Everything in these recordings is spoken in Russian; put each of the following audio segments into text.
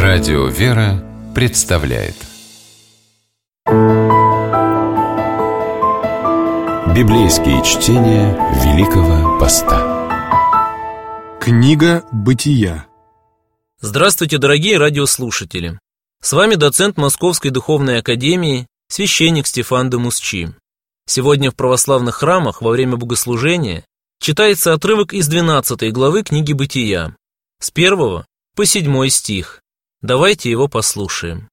Радио «Вера» представляет библейские чтения Великого Поста. Книга Бытия. Здравствуйте, дорогие радиослушатели! С вами доцент Московской Духовной Академии, священник Стефан де Мусчи. Сегодня в православных храмах во время богослужения читается отрывок из 12 главы книги Бытия, с 1 по 7 стих. Давайте его послушаем.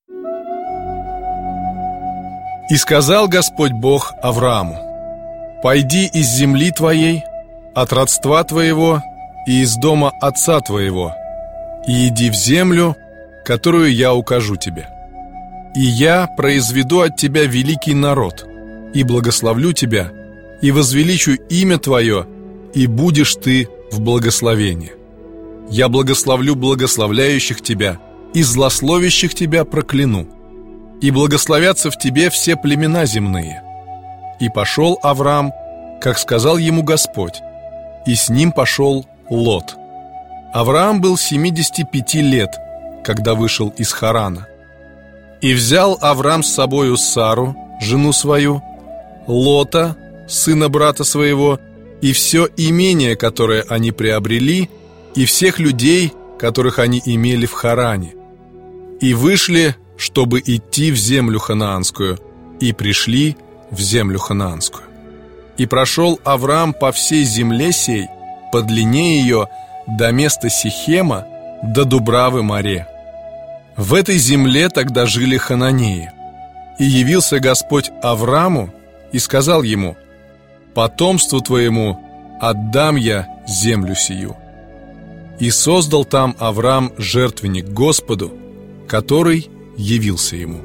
«И сказал Господь Бог Аврааму: пойди из земли твоей, от родства твоего и из дома отца твоего, и иди в землю, которую я укажу тебе. И я произведу от тебя великий народ, и благословлю тебя, и возвеличу имя твое, и будешь ты в благословении. Я благословлю благословляющих тебя, и злословящих тебя прокляну. И благословятся в тебе все племена земные. И пошел Авраам, как сказал ему Господь, и с ним пошел Лот. Авраам был 75 лет, когда вышел из Харана. И взял Авраам с собою Сару, жену свою, Лота, сына брата своего, и все имение, которое они приобрели, и всех людей, которых они имели в Харане. И вышли, чтобы идти в землю ханаанскую, и пришли в землю ханаанскую. И прошел Авраам по всей земле сей, по длине ее, до места Сихема, до Дубравы море. В этой земле тогда жили хананеи. И явился Господь Аврааму и сказал ему: потомству твоему отдам я землю сию. И создал там Авраам жертвенник Господу, который явился ему».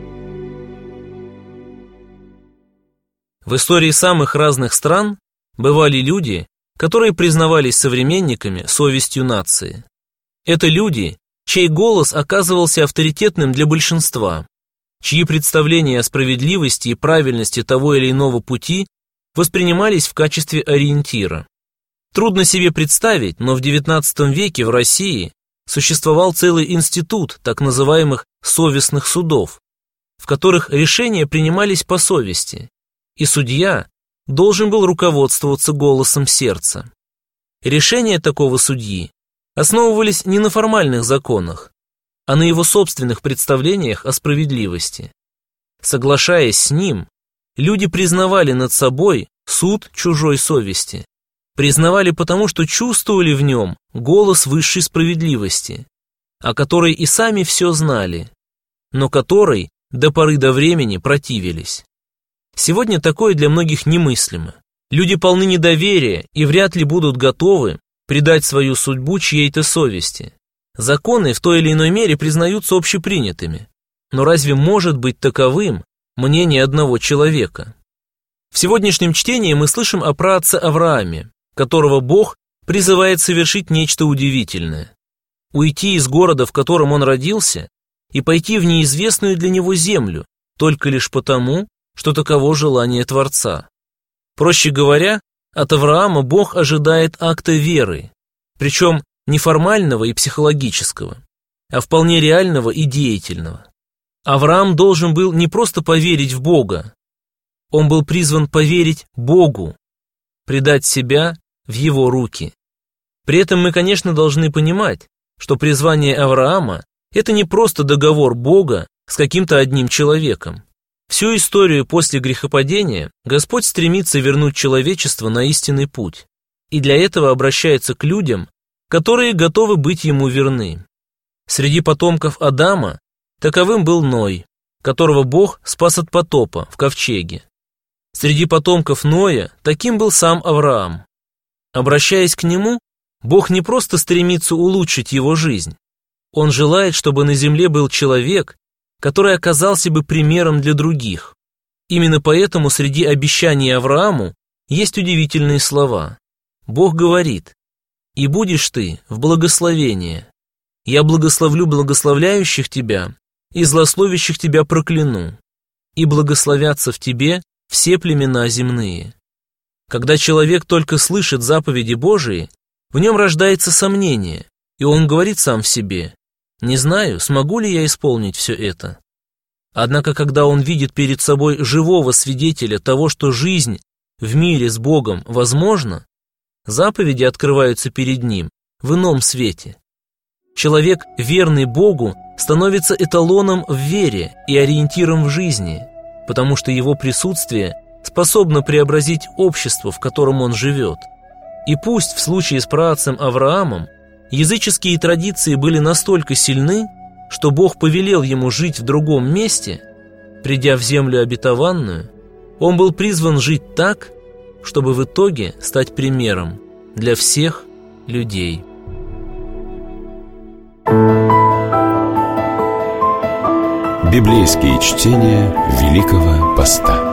В истории самых разных стран бывали люди, которые признавались современниками совестью нации. Это люди, чей голос оказывался авторитетным для большинства, чьи представления о справедливости и правильности того или иного пути воспринимались в качестве ориентира. Трудно себе представить, но в XIX веке в России существовал целый институт так называемых совестных судов, в которых решения принимались по совести, и судья должен был руководствоваться голосом сердца. Решения такого судьи основывались не на формальных законах, а на его собственных представлениях о справедливости. Соглашаясь с ним, люди признавали над собой суд чужой совести. Признавали потому, что чувствовали в нем голос высшей справедливости, о которой и сами все знали, но которой до поры до времени противились. Сегодня такое для многих немыслимо. Люди полны недоверия и вряд ли будут готовы предать свою судьбу чьей-то совести. Законы в той или иной мере признаются общепринятыми, но разве может быть таковым мнение одного человека? В сегодняшнем чтении мы слышим о праотце Аврааме, которого Бог призывает совершить нечто удивительное. Уйти из города, в котором он родился, и пойти в неизвестную для него землю, только лишь потому, что таково желание Творца. Проще говоря, от Авраама Бог ожидает акта веры, причем не формального и психологического, а вполне реального и деятельного. Авраам должен был не просто поверить в Бога, он был призван поверить Богу, предать себя в его руки. При этом мы, конечно, должны понимать, что призвание Авраама – это не просто договор Бога с каким-то одним человеком. Всю историю после грехопадения Господь стремится вернуть человечество на истинный путь, и для этого обращается к людям, которые готовы быть ему верны. Среди потомков Адама таковым был Ной, которого Бог спас от потопа в ковчеге. Среди потомков Ноя таким был сам Авраам. Обращаясь к нему, Бог не просто стремится улучшить его жизнь. Он желает, чтобы на земле был человек, который оказался бы примером для других. Именно поэтому среди обещаний Аврааму есть удивительные слова. Бог говорит: «И будешь ты в благословении. Я благословлю благословляющих тебя, и злословящих тебя прокляну. И благословятся в тебе все племена земные». Когда человек только слышит заповеди Божии, в нем рождается сомнение, и он говорит сам в себе: Не знаю, смогу ли я исполнить все это. Однако, когда он видит перед собой живого свидетеля того, что жизнь в мире с Богом возможна, заповеди открываются перед ним в ином свете. Человек, верный Богу, становится эталоном в вере и ориентиром в жизни, потому что его присутствие способно преобразить общество, в котором он живет. И пусть в случае с праотцем Авраамом языческие традиции были настолько сильны, что Бог повелел ему жить в другом месте, придя в землю обетованную, он был призван жить так, чтобы в итоге стать примером для всех людей. Библейские чтения Великого Поста.